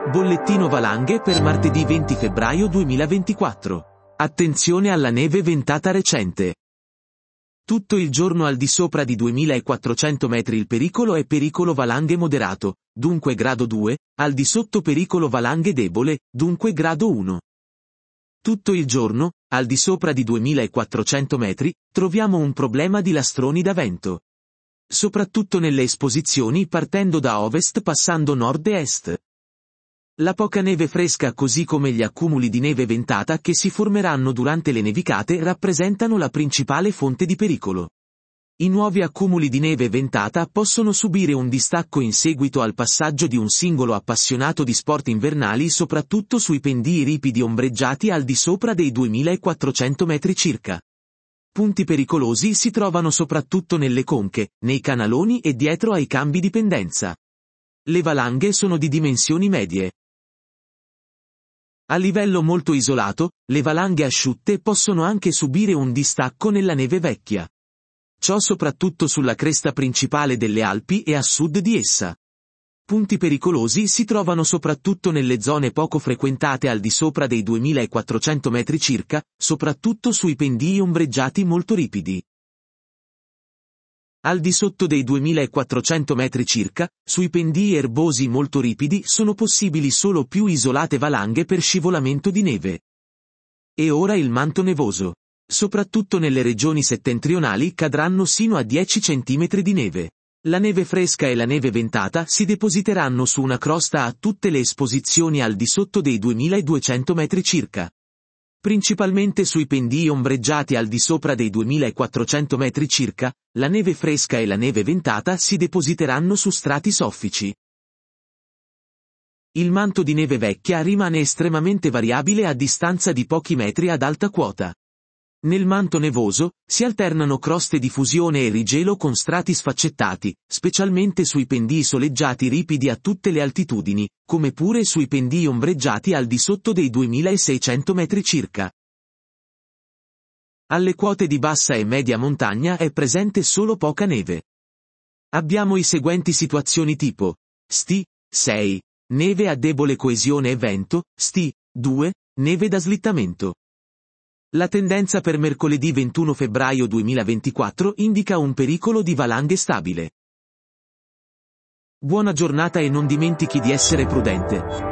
Bollettino valanghe per martedì 20 febbraio 2024. Attenzione alla neve ventata recente. Tutto il giorno al di sopra di 2400 metri il pericolo è pericolo valanghe moderato, dunque grado 2, al di sotto pericolo valanghe debole, dunque grado 1. Tutto il giorno, al di sopra di 2400 metri, troviamo un problema di lastroni da vento. Soprattutto nelle esposizioni partendo da ovest passando nord e est. La poca neve fresca così come gli accumuli di neve ventata che si formeranno durante le nevicate rappresentano la principale fonte di pericolo. I nuovi accumuli di neve ventata possono subire un distacco in seguito al passaggio di un singolo appassionato di sport invernali soprattutto sui pendii ripidi ombreggiati al di sopra dei 2400 metri circa. Punti pericolosi si trovano soprattutto nelle conche, nei canaloni e dietro ai cambi di pendenza. Le valanghe sono di dimensioni medie. A livello molto isolato, le valanghe asciutte possono anche subire un distacco nella neve vecchia. Ciò soprattutto sulla cresta principale delle Alpi e a sud di essa. Punti pericolosi si trovano soprattutto nelle zone poco frequentate al di sopra dei 2400 metri circa, soprattutto sui pendii ombreggiati molto ripidi. Al di sotto dei 2400 metri circa, sui pendii erbosi molto ripidi sono possibili solo più isolate valanghe per scivolamento di neve. E ora il manto nevoso. Soprattutto nelle regioni settentrionali cadranno sino a 10 cm di neve. La neve fresca e la neve ventata si depositeranno su una crosta a tutte le esposizioni al di sotto dei 2200 metri circa. Principalmente sui pendii ombreggiati al di sopra dei 2400 metri circa, la neve fresca e la neve ventata si depositeranno su strati soffici. Il manto di neve vecchia rimane estremamente variabile a distanza di pochi metri ad alta quota. Nel manto nevoso, si alternano croste di fusione e rigelo con strati sfaccettati, specialmente sui pendii soleggiati ripidi a tutte le altitudini, come pure sui pendii ombreggiati al di sotto dei 2600 metri circa. Alle quote di bassa e media montagna è presente solo poca neve. Abbiamo i seguenti situazioni tipo: Sti, 6, neve a debole coesione e vento, Sti, 2, neve da slittamento. La tendenza per mercoledì 21 febbraio 2024 indica un pericolo di valanghe stabile. Buona giornata e non dimentichi di essere prudente.